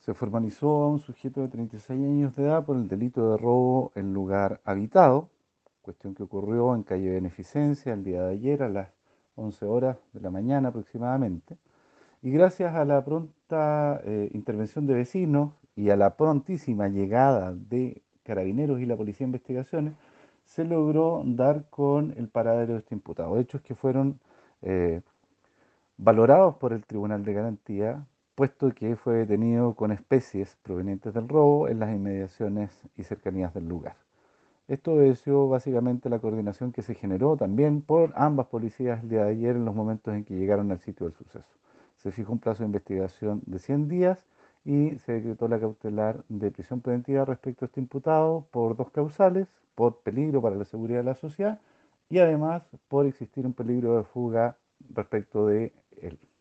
Se formalizó a un sujeto de 36 años de edad por el delito de robo en lugar habitado, cuestión que ocurrió en calle Beneficencia el día de ayer a las 11 horas de la mañana aproximadamente. Y gracias a la pronta intervención de vecinos y a la prontísima llegada de carabineros y la Policía de Investigaciones, se logró dar con el paradero de este imputado. Hechos que fueron eh, valorados por el Tribunal de Garantía, puesto que fue detenido con especies provenientes del robo en las inmediaciones y cercanías del lugar. Esto obedeció básicamente a la coordinación que se generó también por ambas policías el día de ayer en los momentos en que llegaron al sitio del suceso. Se fijó un plazo de investigación de 100 días y se decretó la cautelar de prisión preventiva respecto a este imputado por dos causales, por peligro para la seguridad de la sociedad y además por existir un peligro de fuga respecto de él.